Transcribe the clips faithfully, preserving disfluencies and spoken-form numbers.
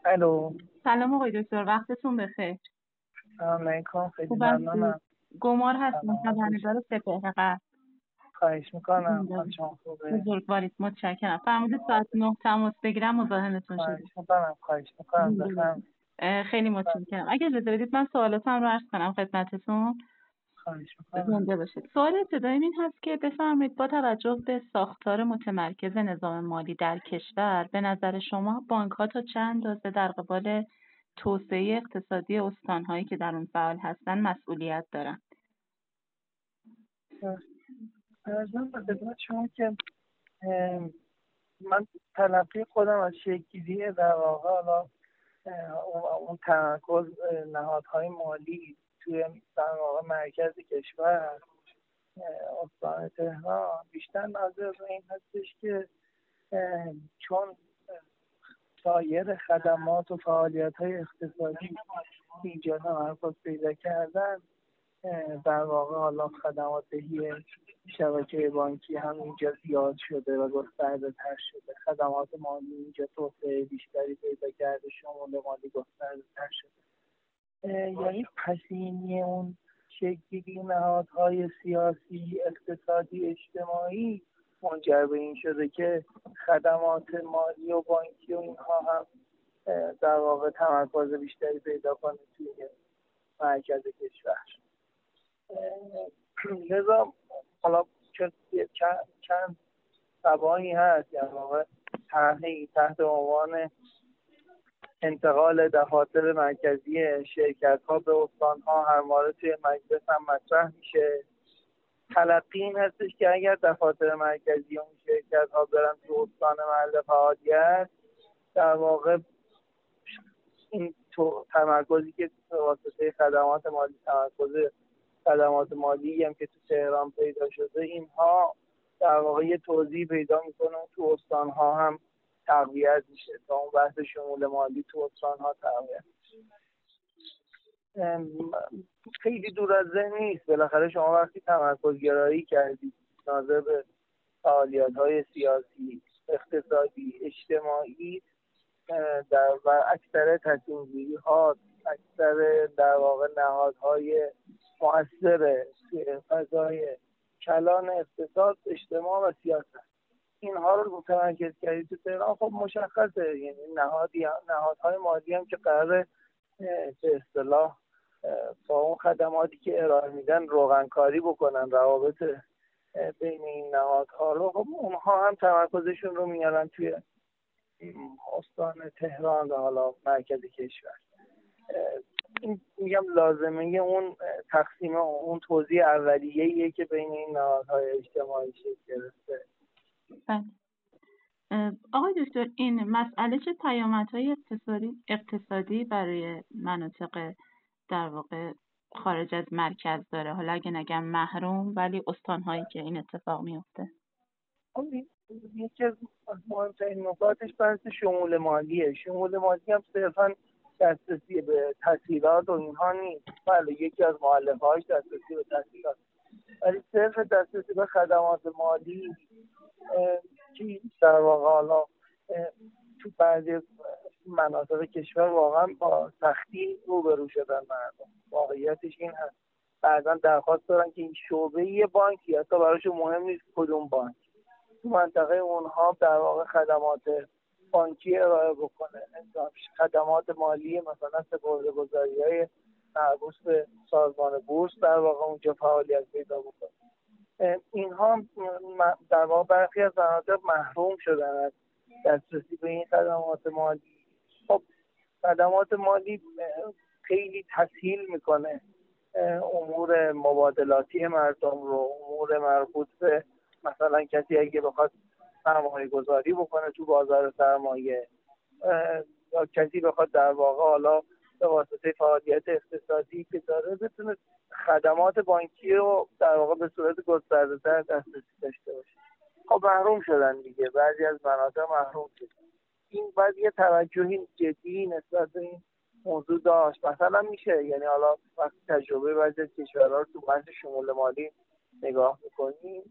الو. سلام آقای دکتر، وقتتون بخیر. سلام علیکم، خیلی خوب هستید؟ ممنونم. گمار هستیم، سلامت خبرنگار باشید. سپهر. خواهش میکنم، زنده حال باشید. شما خوبه؟ بزرگوارید، متشکرم. فرمودید ساعت نه تماس بگیرم، مزاحمتون شده. خواهش میکنم خواهش میکنم زنده بفهم. باشید. اه، خیلی متشکرم. اگه اجازه بدید من سوالاتم رو عرض کنم خدمتتون. خواهش میکنم. زنده باشید. سوال ابتداییم این هست که بفرمایید با توجه به ساختار متمرکز نظام مالی در کشور، به نظر شما بانک‌ها تا چه اندازه در قبال توسعه اقتصادی استان‌هایی که در اون فعال هستند مسئولیت دارند؟ ارزم به خدمت شما که ام، من تلقی خودم از شکلی در واقع حالا اه، اون اون تمرکز اه، نهادهای مالی توی در واقع مرکز کشور، اه، استان تهران، بیشتر ناظر به این هستش که اه، چون سایر خدمات و فعالیت‌های اقتصادی اینجا تمرکز پیدا کردن، اه، در واقع حالا خدمات دهی شبکه بانکی هم اینجا زیاد شده و گسترده تر شده، خدمات مالی اینجا توسعه بیشتری پیدا کرده، شمول مالی گسترده تر شده. اه، یعنی پسینی اون شکلی نهادهای سیاسی، اقتصادی، اجتماعی منجر به این شده که خدمات مالی و بانکی و اینها هم اه، در واقع تمرکز بیشتری پیدا کنه توی مرکز کشور. اه، لذا حالا چون یه چند چند تباهی هست، در واقع طرحی تحت عنوان انتقال دفاتر مرکزی شرکت ها به استان ها همواره توی مجلس هم مطرح میشه. تلقی این هستش که اگر دفاتر مرکزی اون شرکت ها برن تو استان محل فعالیت، در واقع این تو تمرکزی که به واسطه خدمات مالی، تمرکز خدمات مالی هم که تو تهران پیدا شده، اینها در واقع یه توضیح پیدا میکنه تو استان ها هم تقویت میشه تا اون بحث شمول مالی تو استان ها تقویت میشه. خیلی دور از ذهن نیست، بالاخره شما وقتی تمرکز گرایی کردید ناظر به فعالیت های سیاسی، اقتصادی، اجتماعی، در و اکثر تصمیم گیری ها، اکثر در واقع نهادهای مؤثر توی فضای کلان اقتصاد، اجتماع و سیاست، اینها رو متمرکز کردید تو تهران، خب مشخصه. یعنی نهادی نهادهای مالی هم که قراره به اصطلاح با اون خدماتی که ارائه میدن روغنکاری بکنن روابط بین این نهادها رو، خب اونها هم تمرکزشون رو میارن توی استان تهران و حالا مرکز کشور. این میگم لازمه اون تقسیم اون توزیع اولیه‌ایه که بین این نهادهای اجتماعی شکل گرفته. بله. آقای دکتر، این مسئله چه پیامدهای اقتصادی اقتصادی برای مناطق در واقع خارج از مرکز داره؟ حالا اگه نگم محروم، ولی استان‌هایی که این اتفاق میفته. خب یکی از مهمترین نکاتش بحث شمول مالیه. شمول مالی هم صرفا دسترسی به تسهیلات و اینها نیست. بله یکی از مؤلفه‌هاش دسترسی به تسهیلات، ولی صرف دسترسی به خدمات مالی که در واقع حالا تو بعضی مناطق کشور واقعا با سختی روبرو شدن مردم. واقعیتش این هست بعضا درخواست دارن که این شعبه یه بانکی، حتی براشون مهم نیست کدوم بانک، تو منطقه اونها در واقع خدمات بانکی ارائه بکنه، خدمات مالی مثلا سپرده‌گذاری‌های مربوط به سازمان بورس در واقع اونجا فعالیت پیدا بکنه. اینها در واقع برخی از مناطق محروم شدن از دسترسی به این خدمات مالی. خب خدمات مالی خیلی تسهیل میکنه امور مبادلاتی مردم رو، امور مربوط به مثلا کسی اگه بخواد سرمایه گذاری بکنه تو بازار سرمایه، یا کسی بخواد در واقع حالا به واسطه فعالیت اقتصادی که داره بتونه خدمات بانکی رو در واقع به صورت گسترده‌تر دسترسی داشته باشه. خب محروم شدن دیگه، بعضی از مناطق محروم شدن. این باید یه توجهی جدی نسبت به این موضوع داشت. مثلا میشه یعنی حالا وقتی تجربه بعضی از کشورها رو تو بحث شمول مالی نگاه میکنیم،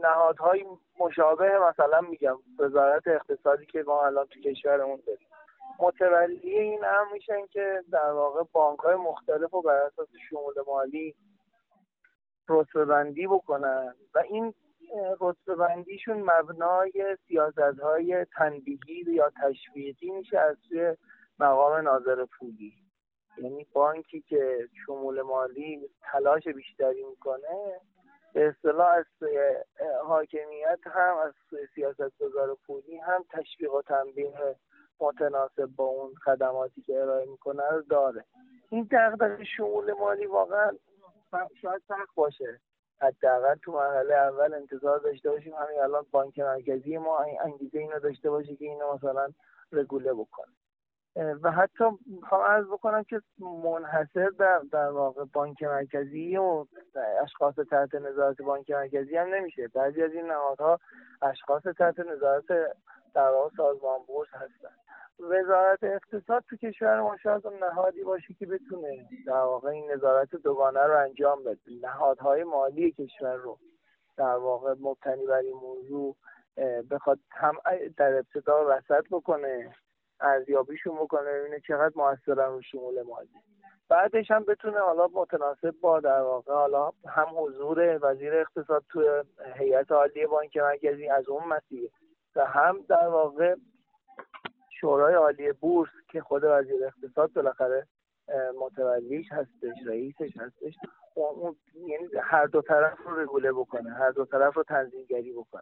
نهادهای مشابه مثلا میگم وزارت اقتصادی که ما الان تو کشورمون داریم، متولی این امر میشن که در واقع بانک‌های مختلف رو بر اساس شمول مالی رتبه‌بندی بکنن و این رتبه‌بندیشون مبنای سیاست‌های تنبیهی یا تشویقی میشه از سوی مقام ناظر پولی. یعنی بانکی که شمول مالی تلاش بیشتری میکنه به اصطلاح از سوی حاکمیت هم از سوی سیاستگزار پولی هم تشویق و تنبیه متناسب با اون خدماتی که ارائه میکنه رو داره. این دغدغه شمول مالی واقعا شاید سخت باشه، حداقل تو مرحله اول انتظار داشته باشیم همین الان بانک مرکزی ما انگیزه اینو داشته باشه که اینو مثلا رگوله بکنه و حتی میخوام عرض بکنم که منحصر در در واقع بانک مرکزی و اشخاص تحت نظارت بانک مرکزی هم نمیشه. بعضی از این نهادها اشخاص تحت نظارت در واقع سازمان بورس هستن. وزارت اقتصاد تو کشور ما شاید اون نهادی باشه که بتونه در واقع این نظارت دوگانه رو انجام بده. نهادهای مالی کشور رو در واقع مبتنی بر این موضوع بخواد هم در ابتدا رصد بکنه، ارزیابیشون بکنه، ببینه چقدر موثرن رو شمول مالی. بعدش هم بتونه حالا متناسب با در واقع حالا هم حضور وزیر اقتصاد تو هیئت عالی بانک مرکزی از اون مسیر و هم در واقع شورای عالی بورس که خود وزیر اقتصاد بالاخره متولیش هستش، رئیسش هستش، اون یعنی هر دو طرف رو رگوله بکنه، هر دو طرف رو تنظیم‌گری بکنه.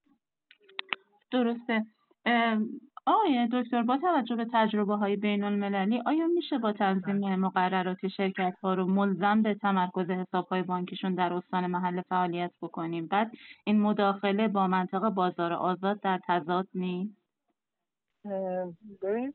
درسته. آقای دکتر، با توجه به تجربه های بین المللی آیا میشه با تنظیم مقررات شرکت ها رو ملزم به تمرکز حساب های بانکیشون در استان محل فعالیت بکنیم؟ بعد این مداخله با منطق بازار آزاد در تضاد نیست؟ ببینید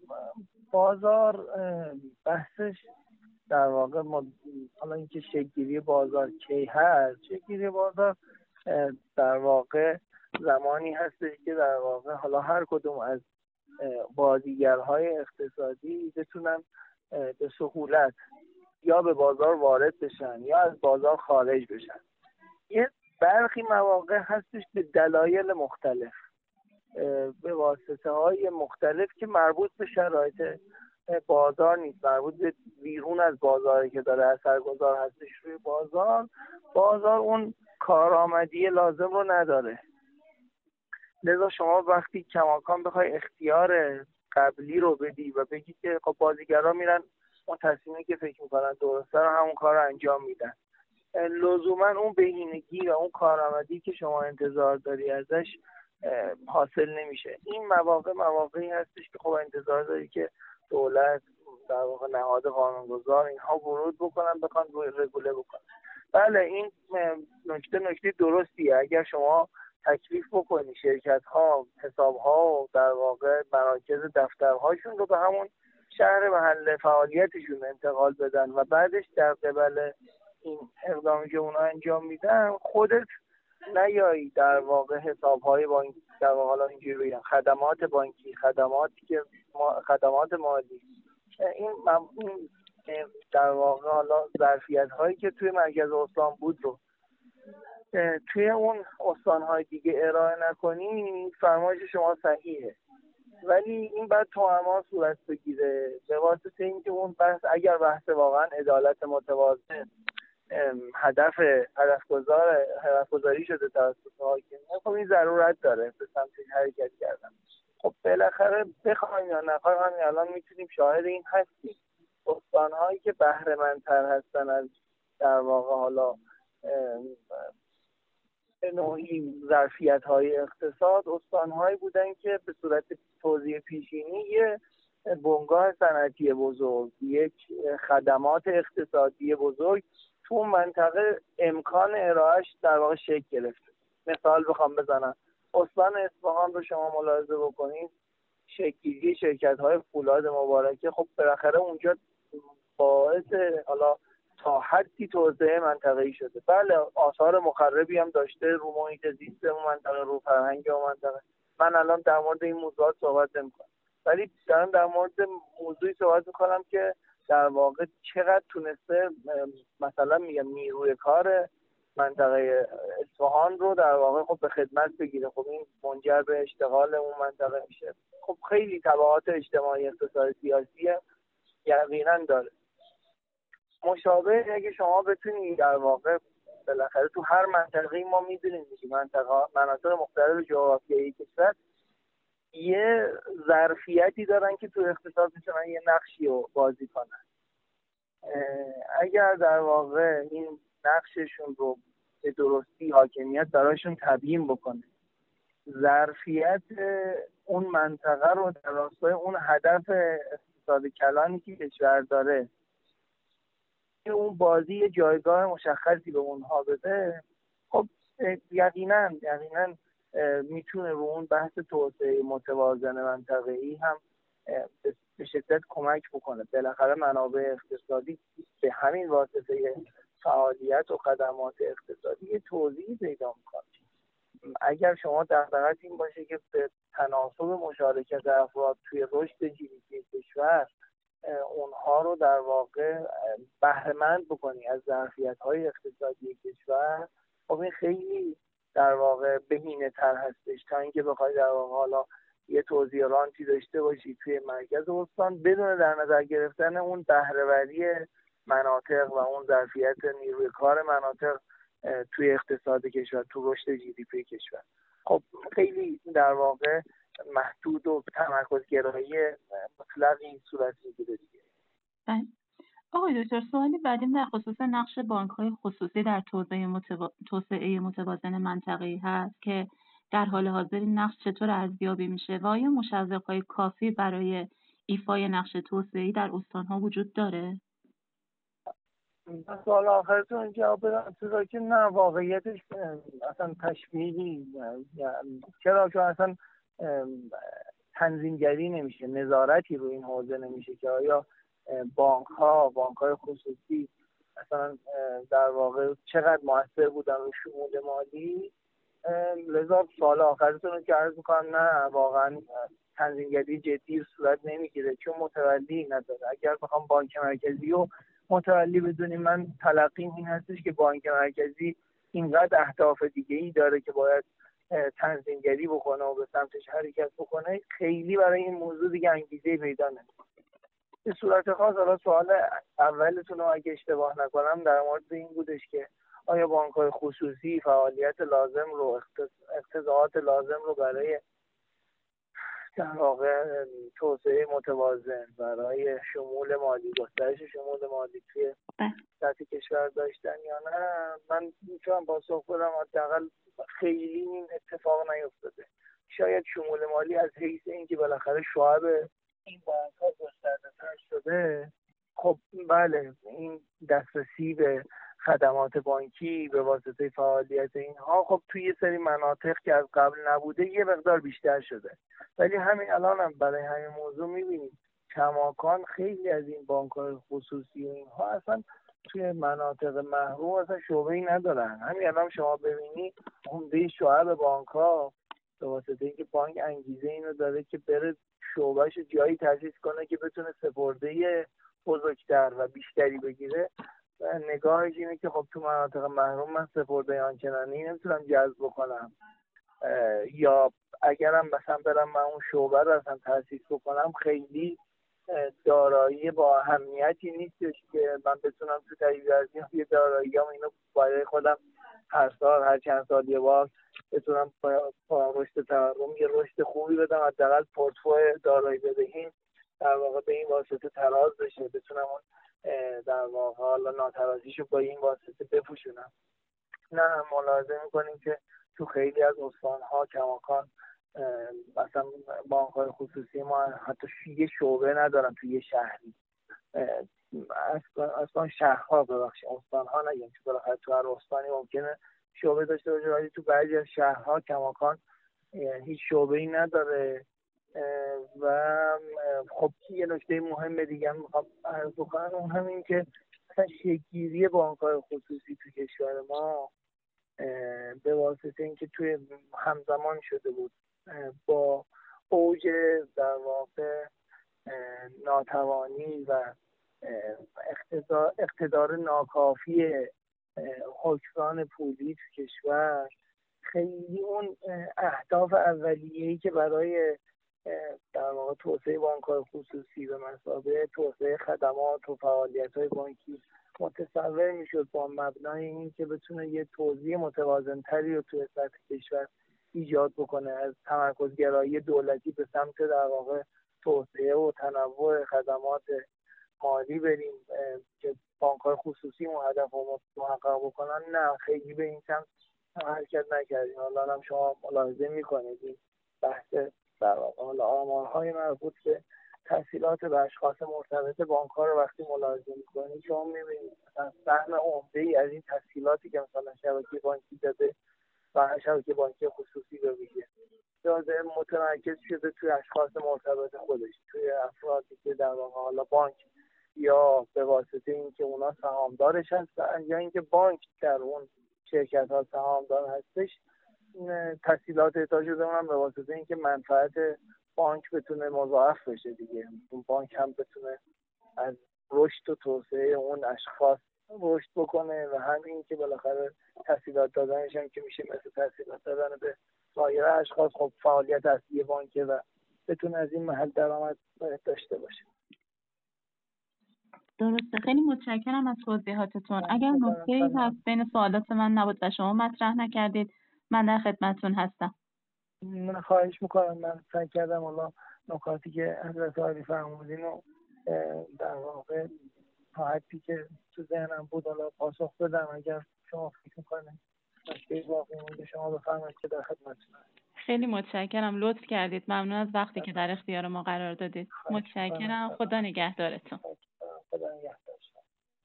بازار بحثش در واقع حالا اینکه شکل‌گیری بازار کی هست، شکل‌گیری بازار در واقع زمانی هستش که در واقع حالا هر کدوم از بازیگرهای اقتصادی بتونن به سهولت یا به بازار وارد بشن یا از بازار خارج بشن. یه برخی مواقع هستش به دلایل مختلف به واسطه های مختلف که مربوط به شرایط بازار نیست، مربوط به بیرون از بازاری که داره اثرگذار هستش روی بازار، بازار اون کارآمدی لازم رو نداره. لذا شما وقتی کماکان بخوای اختیار قبلی رو بدی و بگی که خب بازیگرا میرن اون تصمیمی که فکر میکنن درسته رو همون کار رو انجام میدن، لزوما اون بهینگی و اون کارآمدی که شما انتظار داری ازش حاصل نمیشه. این مواقع مواقعی هستش که خب انتظار داری که دولت در واقع نهاد قانونگذار اینها ورود بکنن، بخوان رگوله بکنن. بله این نکته نکته درستیه. اگر شما تکلیف بکنی شرکت ها حساب ها و در واقع مراکز دفترهاشون رو به همون شهر محل فعالیتشون انتقال بدن و بعدش در قبل این اقدامی که اونا انجام میدن خودت نیایی در واقع حساب های بانکی در واقع حالا اینجوری بگم خدمات بانکی، خدماتی که خدمات مالی، این در واقع حالا ظرفیت هایی که توی مرکز استان بود رو توی اون استان‌های دیگه ارائه نکنی، فرمایش شما صحیحه، ولی این بعد توأمان صورت بگیره به واسطه اینکه اون بحث اگر بحث واقعا عدالت متوازن هدف هدفگذار هدفگذاری شده توسط حاکمیت، خب این ضرورت داره به سمت حرکت کردن. خب بالاخره بخوایم یا نخوایم همین الان میتونیم شاهد این هستیم استان‌هایی که بهره‌مندتر هستن از در واقع حالا نوعی ظرفیت‌های اقتصاد، استان‌هایی بودن که به صورت توزیع پیشینی یه بنگاه صنعتی بزرگ، یک خدمات اقتصادی بزرگ تو منطقه امکان ارائهش در واقع شکل گرفته. مثال بخوام بزنم، استان اصفهان رو شما ملاحظه بکنید، شکل‌گیری شرکت‌های فولاد مبارکه خب بالاخره اونجا باعث حالا تا حدی توسعه منطقه‌ای شده. بله آثار مخربی هم داشته رو محیط زیست اون منطقه، رو فرهنگ اون منطقه. من الان در مورد این موضوعات صحبت نمی‌کنم، ولی دارم در مورد موضوعی صحبت می‌کنم که در واقع چقدر تونسته مثلا میگم نیروی کار منطقه اصفهان رو در واقع خب به خدمت بگیره. خب این منجر به اشتغال اون منطقه میشه. خب خیلی تبعات اجتماعی، اقتصادی، سیاسی یقینا داره. مشابه اگه شما بتونی در واقع بالاخره تو هر منطقه‌ای ما می‌دونیم دیگه منطقه مناطق مختلف جغرافیایی کشور یه ظرفیتی دارن که تو اقتصاد میتونن یه نقشی رو بازی کنن. اگر در واقع این نقششون رو به درستی حاکمیت براشون تبیین بکنه، ظرفیت اون منطقه رو در راستای اون هدف اقتصاد کلانی که کشور داره که اون بازی جایگاه مشخصی به اونها بده، خب یقینا یقینا میتونه رو اون بحث توسعه متوازن منطقه‌ای هم به شدت کمک بکنه. بالاخره منابع اقتصادی به همین واسطه فعالیت و خدمات اقتصادی یه توزیعی پیدا میکنه. اگر شما دغدغه‌ت این باشه که به تناسب مشارکت افراد توی رشد جی دی پی کشور اونها رو در واقع بهره‌مند بکنی از ظرفیت‌های اقتصادی کشور، خب این خیلی در واقع بهینه‌تر هستش تا اینکه بخوای در واقع حالا یه توزیع رانتی داشته باشی توی مرکز استان بدون در نظر گرفتن اون بهره‌وری مناطق و اون ظرفیت نیروی کار مناطق توی اقتصاد کشور، تو رشد جی دی پی کشور. خب خیلی در واقع محدود و تمرکزگرایی مطلق این صورت میگیره دیگه. بله. آقای دکتر، سوالی بعدیم در خصوص نقش بانک‌های خصوصی در توسعه متوا... توسعه متوازن منطقه‌ای هست که در حال حاضر این نقش چطور ارزیابی میشه و آیا مشوق‌های کافی برای ایفای نقش توسعه‌ای در استان‌ها وجود داره؟ سوال آخرتون جواب بدم چرا که نه، واقعیتش اصلا تشبیهی، چرا که اصلا تنظیمگری نمیشه، نظارتی رو این حوزه نمیشه که آیا بانک ها بانک های خصوصی اصلا در واقع چقدر موثر بودن رو شمول مالی. لذا سوال آخرتون رو که عرض میکنم نه، واقعا تنظیمگری جدی صورت نمیگیره چون متولی نداره. اگر بخوام بانک مرکزی رو متولی بدونیم، من تلقیم این هستش که بانک مرکزی اینقدر اهداف دیگه ای داره که باید تنظیمگری بکنه و به سمتش حرکت بکنه، خیلی برای این موضوع دیگه انگیزه پیدا نمیکنه. به صورت خاص حالا سوال اولتون رو اگه اشتباه نکنم در مورد این بودش که آیا بانک‌های خصوصی فعالیت لازم رو، اقتضاعات لازم رو برای در واقع توسعه متوازن، برای شمول مالی، گسترش شمول مالی توی سطح کشور داشتن یا نه؟ من میتونم پاسخ بدم حداقل خیلی این اتفاق نیفتاده. شاید شمول مالی از حیث اینکه بالاخره شعب این بانک‌ها گسترده‌تر شده، خب بله این دسترسی به خدمات بانکی به واسطه فعالیت اینها خب توی یه سری مناطق که از قبل نبوده یه مقدار بیشتر شده. ولی همین الان هم برای همین موضوع می‌بینیم کماکان خیلی از این بانک‌های خصوصی و اینها اصلا توی مناطق محروم اصلا شعبه‌ای ندارن. همین الان شما ببینی عمده شعب بانک‌ها به واسطه اینکه بانک انگیزه اینو داره که بره شعبه‌اش جایی تأسیس کنه که بتونه سپرده بزرگتر و بیشتری بگیره، نگاهش اینه که خب تو مناطق محروم من سپرده آنچنانی نمیتونم جذب بکنم، یا اگرم مثلا برم من اون شعبه رو اصلا تأسیس بکنم خیلی دارایی با اهمیتی نیستش که من بتونم تو تهیه ارزی یه داراییام اینو برای خودم هر سال هر چند سال یه بار بتونم با رشد تورم یه رشد خوبی بدم، حداقل پورتفوی دارایی بدهیم در واقع به این واسطه تراز بشه، بتونم اون در واقع حالا ناترازیشو با این واسطه بپوشونم. نه، ملاحظه میکنیم که تو خیلی از استان‌ها کماکان مثلا بانک‌های خصوصی ما حتی یه شعبه ندارن توی یه شهری، اصلا شهرها ببخشید استان‌ها نگیم که بالاخره تو هر استانی ممکنه شعبه داشته باشه، ولی تو بعضی از شهرها کماکان هیچ شعبه‌ای نداره. و خب یه نکته مهم دیگه هم میخوام عرض بکنم، اون همین که مثلا شکل‌گیری بانک‌های خصوصی تو کشور ما به واسطه اینکه توی همزمان شده بود با اوج در واقع ناتوانی و اقتدار, اقتدار ناکافی حکمران پولی تو کشور خیلی اون اهداف اولیه‌ای که برای در واقع توسعه بانک‌های خصوصی به مثابه توسعه خدمات و فعالیت‌های بانکی متصور میشد با مبنای این که بتونه یه توزیع متوازن‌تری رو توی سطح کشور ایجاد بکنه، از تمرکزگرایی دولتی به سمت در واقع توسعه و تنوع خدمات مالی بریم که بانک‌های خصوصی اون هدف رو محقق بکنن. نه، خیلی به این سمت حرکت نکردیم. حالا هم شما ملاحظه می‌کنید این بحث در واقع حالا آمارهای مربوط به تسهیلات به اشخاص مرتبط بانک‌ها رو وقتی ملاحظه می‌کنید شما می‌بینید مثلا سهم عمده‌ای از این تسهیلاتی که مثلا شبکه بانکی داده و شبکه بانکی خصوصی رو میگه داده متمرکز شده توی اشخاص مرتبط خودش، توی افرادی که در واقع حالا بانک یا به واسطه اینکه اونا سهامدارش هستن یا اینکه بانک در اون شرکت‌ها سهامدار هستش تسهیلات اعطا شده، اونم به واسطه اینکه منفعت بانک بتونه مضاعف بشه دیگه، اون بانک هم بتونه از رشد و توسعه اون اشخاص رشد بکنه و همین که بالاخره تسهیلات دادنش هم که میشه مثل تسهیلات دادن به سایر اشخاص، خب فعالیت اصلی بانکه و بتونه از این محل درآمد داشته باشه. درسته، خیلی متشکرم از توضیحاتتون. اگر نکته‌ای هست بین سوالات من نبود و شما مطرح نکردید من در خدمتتون هستم. من خواهش میکنم، من سعی کردم حالا نکاتی که حضرت عالی فرمودین و در واقع تا حدی که تو ذهنم بود حالا پاسخ بدم. اگر شما فکر میکنید نکته واقعی مونده شما بفرمایید که در خدمتتونم. خیلی متشکرم، لطف کردید. ممنون از وقتی که در اختیار ما قرار دادید. متشکرم. خدا نگهدارتون. خدا نگهدار.